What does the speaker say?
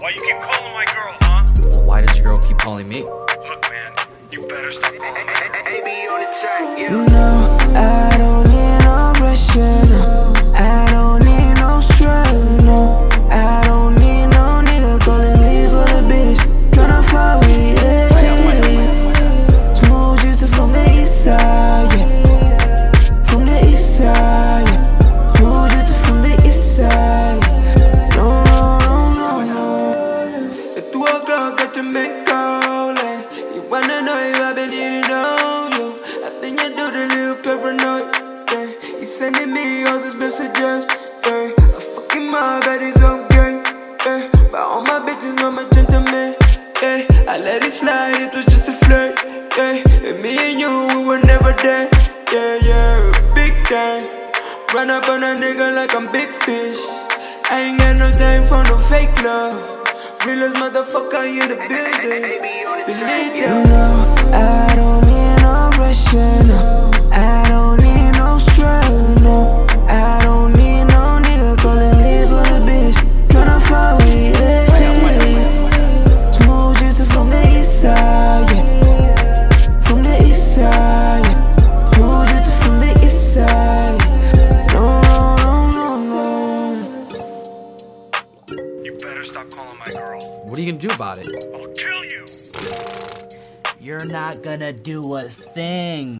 Why you keep calling my girl, huh? Well, why does your girl keep calling me? Look, man, you better stop calling my girl. AB on the track, yeah. You know, I don't need no pressure, no. I don't need no stress, no. I don't need no nigga calling me for the bitch. Tryna fuck with the edge. Smooth just from the east side, yeah. From the east side, yeah. Smooth just from the east side, yeah. No. At 2 o'clock got your man calling. You wanna know if I been eating on you. I think you do the little paranoid, yeah. He's sending me all these messages, yeah. I fucking my bed is okay, yeah. But all my bitches know my gentleman, yeah. I let it slide, it was just a flirt, yeah. And me and you, we were never there, yeah. Big time, run up on a nigga like I'm big fish. I ain't got no time for no fake love. Realest motherfucker in the building. Believe you know, I don't need no pressure, no. I don't need no stress, no. I don't need no nigga calling me for the bitch. Tryna fuck with it. Smooth just from the east side, yeah. From the east side, yeah. Smooth just from the east side, yeah. No. You better stop calling my girl. What are you gonna do about it? I'll kill you! You're not gonna do a thing.